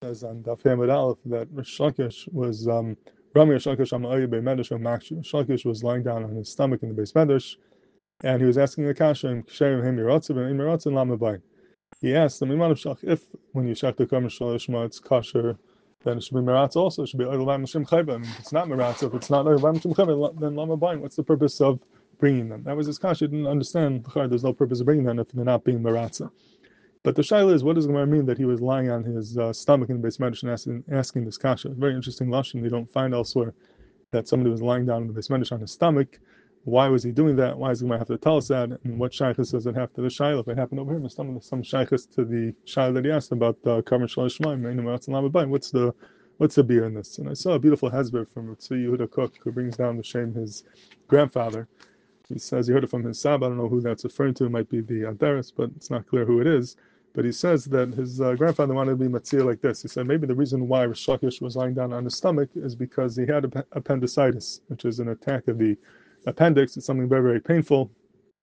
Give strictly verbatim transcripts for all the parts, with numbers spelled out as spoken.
Says on Daf Hamid Aleph that Rish Lakish was um, Rami Rish Lakish Amayi Bei Medrash Makshi. Rish Lakish was lying down on his stomach in the base Medrash, and he was asking the Kasha and Ksherim Him Yiratzim and Yiratzim Lama Bayin. He asked him, if when you shach the Karm Shalishma it's kosher, then it should be Meratz also. It should be Oil Lam Shem Chayba. If it's not Meratz, if it's not Oil Lam Shem Chayba, then Lama Bayin. What's the purpose of bringing them? That was his Kasha. He didn't understand. There's no purpose of bringing them if they're not being Meratz. But the shaila is, what does Gemara mean that he was lying on his uh, stomach in the base medrash and asking, asking this kasha? Very interesting lashon. You don't find elsewhere that somebody was lying down in the base medrash on his stomach. Why was he doing that? Why is Gemara have to tell us that? And what shaykhis does it have to the shaila? If it happened over here, there's some some shaykhis to the shaila that he asked about uh, karma shalish shmaim. What's the what's the beer in this? And I saw a beautiful hezber from Tzvi Yehuda Kook who brings down the shame his grandfather. He says he heard it from his sab. I don't know who that's referring to. It might be the Adaris, but it's not clear who it is. But he says that his uh, grandfather wanted to be matzir like this. He said maybe the reason why Rish Lakish was lying down on his stomach is because he had ap- appendicitis, which is an attack of the appendix. It's something very, very painful,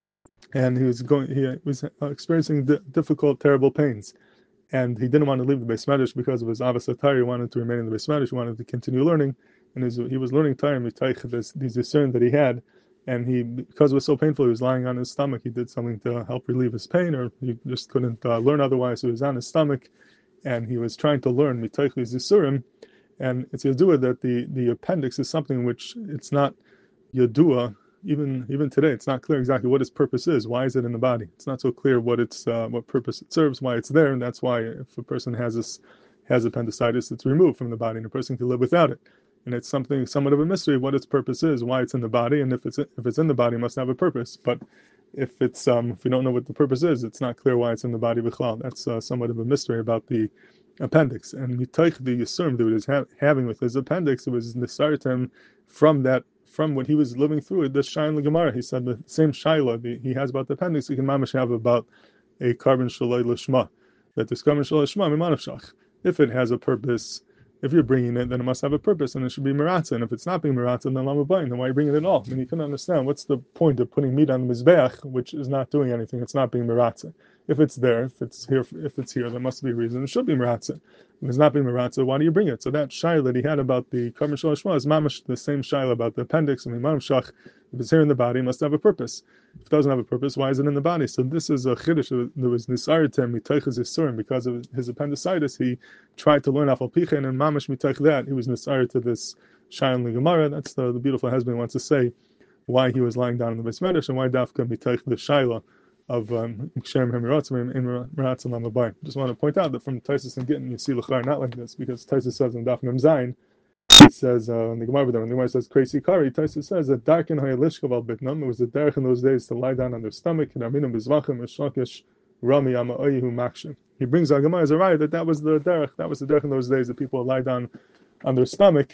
and he was going. He was experiencing di- difficult, terrible pains, and he didn't want to leave the base medrash because of his avos atari. He wanted to remain in the base medrash. He wanted to continue learning, and his, he was learning Torah mitaych this these discern that he had. And he, because it was so painful, he was lying on his stomach. He did something to help relieve his pain, or he just couldn't uh, learn otherwise. So he was on his stomach, and he was trying to learn mitaychli zisurim. And it's yadua that the, the appendix is something which it's not yadua. Even even today, it's not clear exactly what its purpose is. Why is it in the body? It's not so clear what its uh, what purpose it serves, why it's there, and that's why if a person has this has appendicitis, it's removed from the body, and a person can live without it. And it's something somewhat of a mystery what its purpose is, why it's in the body, and if it's if it's in the body, it must have a purpose. But if it's um, if we don't know what the purpose is, it's not clear why it's in the body b'chlal. That's uh, somewhat of a mystery about the appendix. And mitaych the yisurim that he was ha- having with his appendix, it was nisartim from that from what he was living through. The shayin l'gemara, he said the same shayla he has about the appendix, he can mamash have about a carbon shaloi l'shma, that this carbon shaloi l'shma mimanavshach. If it has a purpose. If you're bringing it, then it must have a purpose, and it should be meratza. And if it's not being meratza, then lama bayin. Then why are you bringing it at all? I mean, you couldn't understand what's the point of putting meat on the mizbeach, which is not doing anything. It's not being meratza. If it's there, if it's here, if it's here, there must be a reason. It should be meratza. If it's not being meratza, why do you bring it? So that shaila that he had about the karma shalashma is mamash the same shaila about the appendix and the imanam shach. If it's here in the body, it must have a purpose. If it doesn't have a purpose, why is it in the body? So this is a chiddush. There was nisaritem mitayches yisurim because of his appendicitis. He tried to learn afal pichen, and mamash mitaych that he was nisar to this shayin l'gemara. That's the, the beautiful husband wants to say why he was lying down in the base medrash and why dafka mitaych the shaila of kshem hemiratzim in meratzim lamabayim. Just want to point out that from Taisus and Gittin you see l'char not like this because Taisus says in Daf Mem Zayin. He says uh, in the Gemara, when the Gemara says crazy kari, Taisus says that dark in hayalishkav al bitnam. It was the derech in those days to lie down on their stomach. And aminim bizvachim eshlakish rami amaoyihu makshim. He brings our Gemara as a raya that that was the derech. That was the derech in those days that people would lie down on their stomach.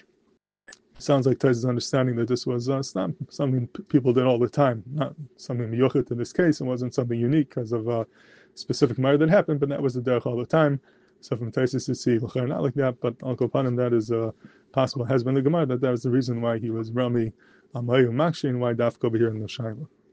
Sounds like Taisus' understanding that this was uh, something people did all the time, not something miyuchet in this case. It wasn't something unique because of a specific matter that happened, but that was the derech all the time. So from Taisus to see l'chayr not like that, but Al Kopanim that is uh, possible has been the Gemara that that was the reason why he was Rami Amayu Makshi and why Dafka over here in the Shaila.